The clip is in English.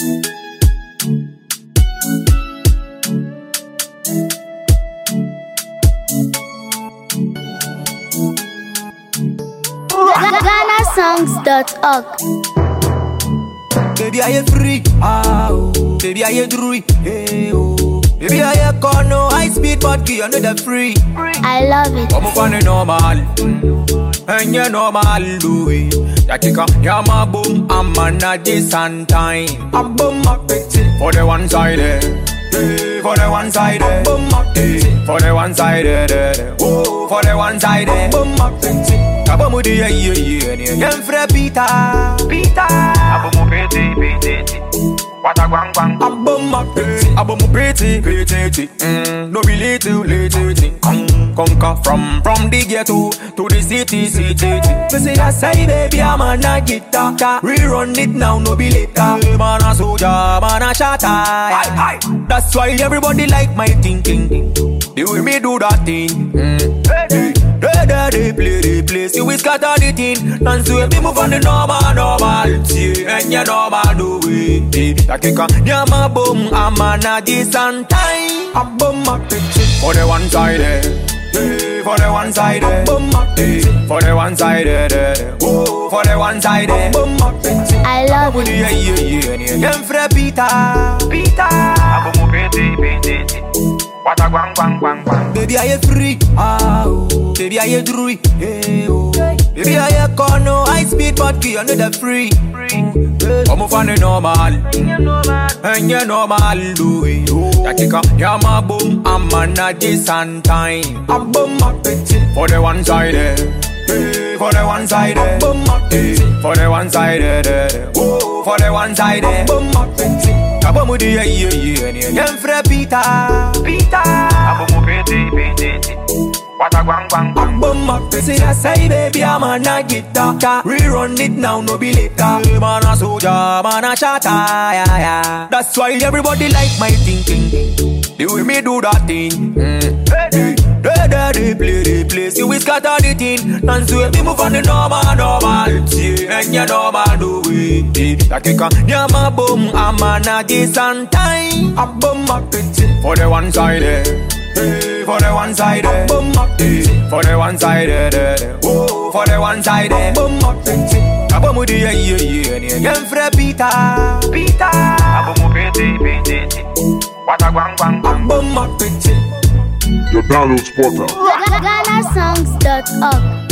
GhanaSongs.org. Baby, I free, oh. Baby, I drui, hey, oh. Baby, I call no high speed, but you know the free. I love it. Come on, normal, and you normal, do it. Yatika, yama boom, I'm on a decent time. I'm boom, my petty. For the one side, for the one side, boom, my petty. For the one side, oh, for the one side, boom, my petty. Abomudi, Yemfre Pita. Abomu pete. Wata gwang gwang. Abomu pretty. No be little. Conquer from the ghetto to the city. Me say I say baby I'm a nagita. Rerun it now, no be later. Man a soldier, man a shatter. That's why everybody like my thinking. The way me do that thing. They play. See we scatter the thing. Dance to me move on the normal. See, and you normal do it. Takika, nyama boom, I'm on a decent time. I'm boom my picture. For the one side, for the one side, boom my picture. For the one side, oh, for the one side, boom my picture. I love it. Yemfre Pita. Abomu pete. Wata gwang gwang. Baby, I free, oh. Baby, I drui, hey, oh. Baby, I call no high speed, but you know the free. Come on, the normal, and you normal, do it. Yatika, yama boom, I'm on a decent time. I'm boom, my petty. For the one side, for the one side, boom, my petty. For the one side, oh, for the one side, boom, my petty. Abomudi, Yemfre Pita. Abomu pete. Wata gwang gwang. Boom my petty. I say baby I'm a nagita. Rerun it now, no be later. Man a soldier, man a shatter. Yeah. That's why everybody like my thinking. The way me do that thing. They play. See we scatter the thing. Dance to me move on the normal. See, and you normal do it. Takika, nyama boom, I'm on a decent time. I'm boom my petty. For the one side, for the one side, boom my petty. For the one side, oh, for the one side, boom my petty. Abomudi, Yemfre Pita. Abomu pete. Wata gwang gwang. Boom my petty. Your download spotter. GhanaSongs.org.